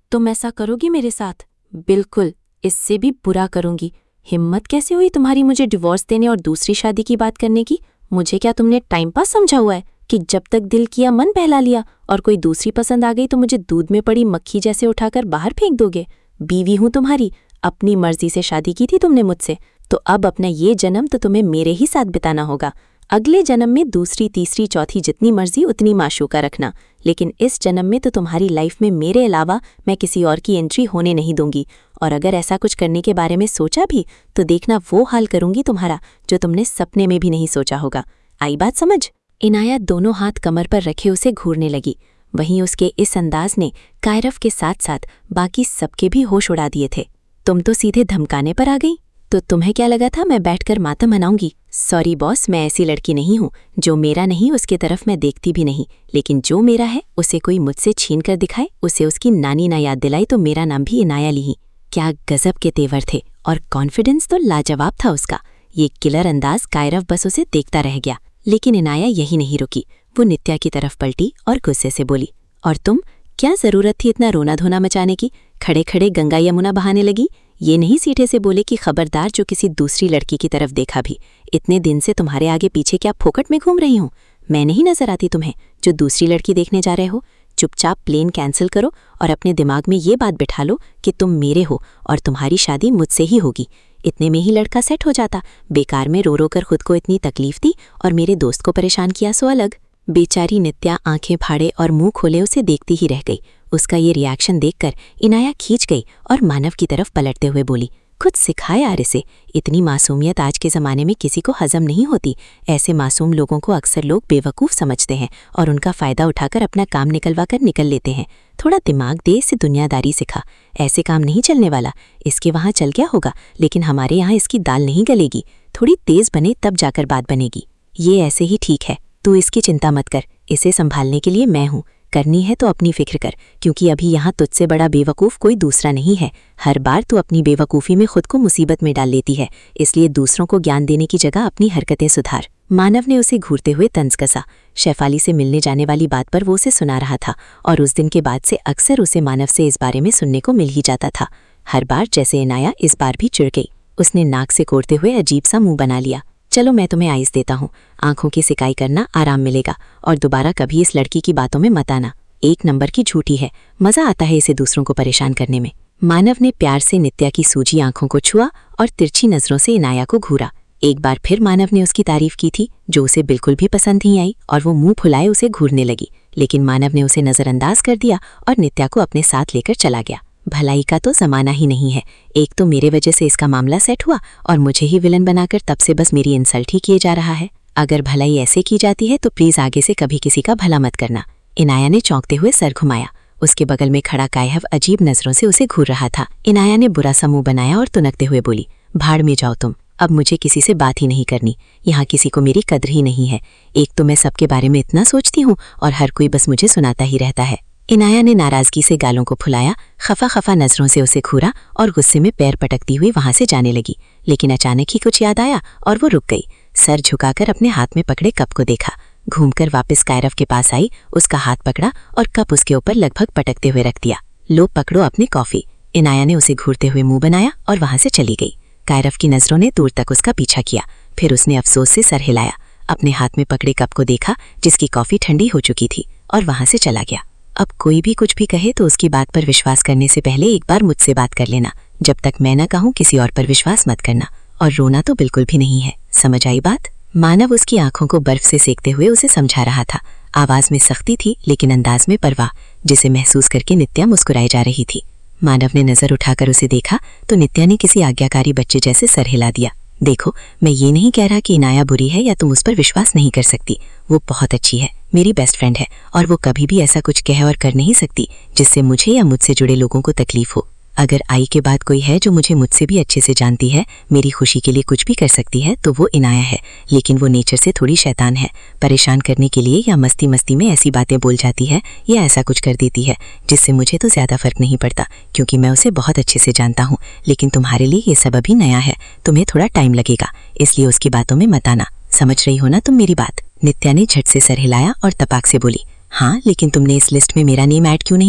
तुम ऐसा करोगी मेरे साथ? बिल्कुल, इससे भी बुरा करूंगी। हिम्मत कैसे हुई तुम्हारी मुझे डिवोर्स देने और दूसरी शादी की बात करने की? मुझे क्या तुमने टाइम पास समझा हुआ है कि जब तक दिल किया मन बहला लिया और कोई दूसरी पसंद आ गई तो मुझे दूध में पड़ी मक्खी जैसे उठाकर बाहर फेंक दोगे? बीवी हूं तुम्हारी, अपनी मर्जी से शादी की थी तुमने मुझसे, तो अब अपना ये जन्म तो तुम्हें मेरे ही साथ बिताना होगा। अगले जन्म में दूसरी, तीसरी, चौथी जितनी मर्जी उतनी माशूका रखना, लेकिन इस जन्म में तो तुम्हारी लाइफ में मेरे अलावा मैं किसी और की एंट्री होने नहीं दूंगी। और अगर ऐसा कुछ करने के बारे में सोचा भी तो देखना वो हाल करूंगी तुम्हारा जो तुमने सपने में भी नहीं सोचा होगा। आई बात समझ? इनाया दोनों हाथ कमर पर रखे उसे घूरने लगी। वहीं उसके इस अंदाज ने कायरव के साथ साथ बाकी सबके भी होश उड़ा दिए थे। तुम तो सीधे धमकाने पर आ गई। तो तुम्हें क्या लगा था मैं बैठकर मातम मनाऊंगी? सॉरी बॉस, मैं ऐसी लड़की नहीं हूँ। जो मेरा नहीं उसके तरफ मैं देखती भी नहीं, लेकिन जो मेरा है उसे कोई मुझसे छीन कर दिखाए, उसे उसकी नानी ना याद दिलाई तो मेरा नाम भी इनाया ली ही। क्या गजब के तेवर थे और कॉन्फिडेंस तो लाजवाब था उसका। ये किलर अंदाज कायरव बस उसे देखता रह गया। लेकिन इनाया यही नहीं रुकी। वो नित्या की तरफ पलटी और गुस्से से बोली, और तुम, क्या जरूरत थी इतना रोना धोना मचाने की? खड़े खड़े गंगा यमुना बहाने लगी। ये नहीं सीधे से बोले कि खबरदार जो किसी दूसरी लड़की की तरफ देखा भी। इतने दिन से तुम्हारे आगे पीछे क्या फोकट में घूम रही हूँ? मैं नहीं नजर आती तुम्हें जो दूसरी लड़की देखने जा रहे हो? चुपचाप प्लेन कैंसिल करो और अपने दिमाग में ये बात बिठा लो कि तुम मेरे हो और तुम्हारी शादी मुझसे ही होगी। इतने में ही लड़का सेट हो जाता। बेकार में रो रो कर खुद को इतनी तकलीफ दी और मेरे दोस्त को परेशान किया सो अलग। बेचारी नित्या आंखें फाड़े और मुंह खोले उसे देखती ही रह गई। उसका ये रिएक्शन देखकर इनाया खींच गई और मानव की तरफ पलटते हुए बोली, खुद सिखाए यार इसे। इतनी मासूमियत आज के ज़माने में किसी को हजम नहीं होती। ऐसे मासूम लोगों को अक्सर लोग बेवकूफ़ समझते हैं और उनका फ़ायदा उठाकर अपना काम निकलवा कर निकल लेते हैं। थोड़ा दिमाग दे, इसे दुनियादारी सिखा। ऐसे काम नहीं चलने वाला। इसके वहाँ चल गया होगा, लेकिन हमारे यहाँ इसकी दाल नहीं गलेगी। थोड़ी तेज़ बने तब जाकर बात बनेगी। ये ऐसे ही ठीक है, तू इसकी चिंता मत कर। इसे संभालने के लिए मैं हूँ। करनी है तो अपनी फिक्र कर, क्योंकि अभी यहाँ तुझसे बड़ा बेवकूफ़ कोई दूसरा नहीं है। हर बार तू अपनी बेवकूफ़ी में खुद को मुसीबत में डाल लेती है, इसलिए दूसरों को ज्ञान देने की जगह अपनी हरकतें सुधार। मानव ने उसे घूरते हुए तंज कसा। शेफाली से मिलने जाने वाली बात पर वो उसे सुना रहा था और उस दिन के बाद से अक्सर उसे मानव से इस बारे में सुनने को मिल ही जाता था। हर बार जैसे इनाया इस बार भी चिढ़ गई। उसने नाक से कोड़ते हुए अजीब सा मुंह बना लिया। चलो मैं तुम्हें आइस देता हूँ, आंखों की सिकाई करना, आराम मिलेगा और दोबारा कभी इस लड़की की बातों में मत आना। एक नंबर की झूठी है, मजा आता है इसे दूसरों को परेशान करने में। मानव ने प्यार से नित्या की सूजी आंखों को छुआ और तिरछी नजरों से इनाया को घूरा। एक बार फिर मानव ने उसकी तारीफ की थी, जो उसे बिल्कुल भी पसंद नहीं आई और वो मुंह फुलाए उसे घूरने लगी। लेकिन मानव ने उसे नजरअंदाज कर दिया और नित्या को अपने साथ लेकर चला गया। भलाई का तो जमाना ही नहीं है। एक तो मेरे वजह से इसका मामला सेट हुआ और मुझे ही विलन बनाकर तब से बस मेरी इंसल्ट ही किए जा रहा है। अगर भलाई ऐसे की जाती है तो प्लीज आगे से कभी किसी का भला मत करना। इनाया ने चौंकते हुए सर घुमाया। उसके बगल में खड़ा कायहव अजीब नजरों से उसे घूर रहा था। इनाया ने बुरा सा मुंह बनाया और तुनकते हुए बोली, भाड़ में जाओ तुम। अब मुझे किसी से बात ही नहीं करनी। यहाँ किसी को मेरी कद्र ही नहीं है। एक तो मैं सबके बारे में इतना सोचती हूँ और हर कोई बस मुझे सुनाता ही रहता है। इनाया ने नाराजगी से गालों को फुलाया, खफा खफा नजरों से उसे घूरा और गुस्से में पैर पटकती हुई वहां से जाने लगी। लेकिन अचानक ही कुछ याद आया और वो रुक गई। सर झुकाकर अपने हाथ में पकड़े कप को देखा। घूमकर वापस कायरव के पास आई, उसका हाथ पकड़ा और कप उसके ऊपर लगभग पटकते हुए रख दिया। लो पकड़ो अपनी कॉफी। इनाया ने उसे घूरते हुए मुंह बनाया और वहां से चली गई। कायरव की नजरों ने दूर तक उसका पीछा किया। फिर उसने अफसोस से सर हिलाया, अपने हाथ में पकड़े कप को देखा जिसकी कॉफी ठंडी हो चुकी थी और वहां से चला गया। अब कोई भी कुछ भी कहे तो उसकी बात पर विश्वास करने से पहले एक बार मुझसे बात कर लेना। जब तक मैं न कहूं किसी और पर विश्वास मत करना। और रोना तो बिल्कुल भी नहीं है, समझ आई बात? मानव उसकी आंखों को बर्फ से सेकते हुए उसे समझा रहा था। आवाज में सख्ती थी लेकिन अंदाज में परवाह, जिसे महसूस करके नित्या मुस्कुराई जा रही थी। मानव ने नजर उठाकर उसे देखा तो नित्या ने किसी आज्ञाकारी बच्चे जैसे सर हिला दिया। देखो, मैं ये नहीं कह रहा कि इनाया बुरी है या तुम उस पर विश्वास नहीं कर सकती। वो बहुत अच्छी है, मेरी बेस्ट फ्रेंड है और वो कभी भी ऐसा कुछ कह और कर नहीं सकती जिससे मुझे या मुझसे जुड़े लोगों को तकलीफ हो। अगर आई के बाद कोई है जो मुझे मुझसे भी अच्छे से जानती है, मेरी खुशी के लिए कुछ भी कर सकती है, तो वो इनाया है। लेकिन वो नेचर से थोड़ी शैतान है। परेशान करने के लिए या मस्ती मस्ती में ऐसी बातें बोल जाती है या ऐसा कुछ कर देती है जिससे मुझे तो ज्यादा फर्क नहीं पड़ता, क्योंकि मैं उसे बहुत अच्छे से जानता हूँ। लेकिन तुम्हारे लिए ये सब अभी नया है, तुम्हें थोड़ा टाइम लगेगा, इसलिए उसकी बातों में मत आना। समझ रही हो ना तुम मेरी बात? नित्या ने झट से सर हिलाया और तपाक से बोली, हाँ, लेकिन तुमने इस लिस्ट में मेरा नेम ऐड क्यों नहीं किया?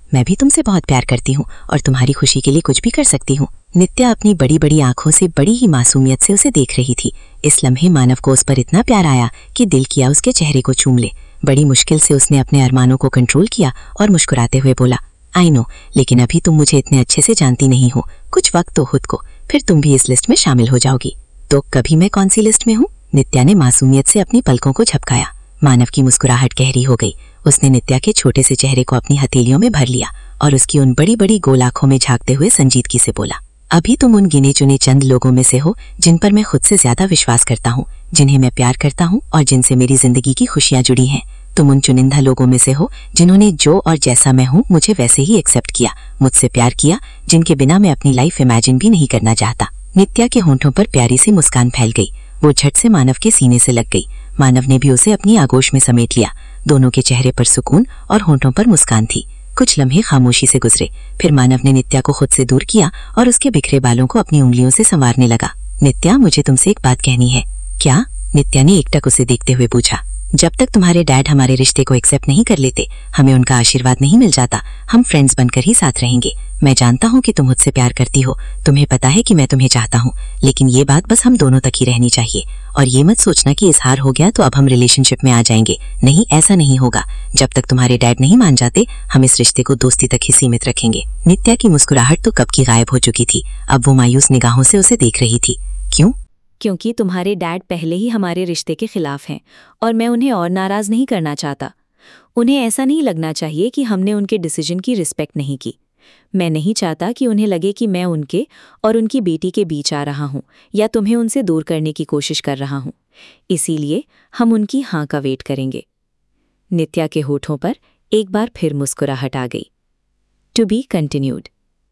मैं भी तुमसे बहुत प्यार करती हूँ और तुम्हारी खुशी के लिए कुछ भी कर सकती हूँ। नित्या अपनी बड़ी बड़ी आंखों से बड़ी ही मासूमियत से उसे देख रही थी। इस लम्हे मानव को उस पर इतना प्यार आया कि दिल किया उसके चेहरे को चूम ले। बड़ी मुश्किल से उसने अपने अरमानों को कंट्रोल किया और मुस्कुराते हुए बोला, आई नो, लेकिन अभी तुम मुझे इतने अच्छे से जानती नहीं हो। कुछ वक्त तो खुद को, फिर तुम भी इस लिस्ट में शामिल हो जाओगी। तो कभी मैं कौन सी लिस्ट में हूँ? नित्या ने मासूमियत से अपनी पलकों को झपकाया। मानव की मुस्कुराहट गहरी हो गई। उसने नित्या के छोटे से चेहरे को अपनी हथेलियों में भर लिया और उसकी उन बड़ी बड़ी गोल आंखों में झांकते हुए संजीदगी से बोला, अभी तुम उन गिने चुने चंद लोगों में से हो जिन पर मैं खुद से ज्यादा विश्वास करता हूँ, जिन्हें मैं प्यार करता हूँ और जिनसे मेरी जिंदगी की खुशियां जुड़ी हैं। तुम उन चुनिंदा लोगों में से हो जिन्होंने जो और जैसा मैं हूँ मुझे वैसे ही एक्सेप्ट किया, मुझसे प्यार किया, जिनके बिना मैं अपनी लाइफ इमेजिन भी नहीं करना चाहता। नित्या के होंठों पर प्यारी सी मुस्कान फैल गई। वो झट से मानव के सीने से लग गई। मानव ने भी उसे अपनी आगोश में समेट लिया। दोनों के चेहरे पर सुकून और होंठों पर मुस्कान थी। कुछ लम्हे खामोशी से गुजरे, फिर मानव ने नित्या को खुद से दूर किया और उसके बिखरे बालों को अपनी उंगलियों से संवारने लगा। नित्या, मुझे तुमसे एक बात कहनी है। क्या? नित्या ने एकटक उसे देखते हुए पूछा। जब तक तुम्हारे डैड हमारे रिश्ते को एक्सेप्ट नहीं कर लेते, हमें उनका आशीर्वाद नहीं मिल जाता, हम फ्रेंड्स बनकर ही साथ रहेंगे। मैं जानता हूँ कि तुम मुझसे प्यार करती हो, तुम्हें पता है कि मैं तुम्हें चाहता हूँ, लेकिन ये बात बस हम दोनों तक ही रहनी चाहिए। और ये मत सोचना कि इजहार हो गया तो अब हम रिलेशनशिप में आ जाएंगे। नहीं, ऐसा नहीं होगा। जब तक तुम्हारे डैड नहीं मान जाते, हम इस रिश्ते को दोस्ती तक ही सीमित रखेंगे। नित्या की मुस्कुराहट तो कब की गायब हो चुकी थी। अब वो मायूस निगाहों से उसे देख रही थी। क्यों? क्योंकि तुम्हारे डैड पहले ही हमारे रिश्ते के खिलाफ हैं और मैं उन्हें और नाराज नहीं करना चाहता। उन्हें ऐसा नहीं लगना चाहिए कि हमने उनके डिसीजन की रिस्पेक्ट नहीं की। मैं नहीं चाहता कि उन्हें लगे कि मैं उनके और उनकी बेटी के बीच आ रहा हूँ या तुम्हें उनसे दूर करने की कोशिश कर रहा हूँ। इसीलिए हम उनकी हाँ का वेट करेंगे। नित्या के होठों पर एक बार फिर मुस्कुराहट आ गई। To be continued.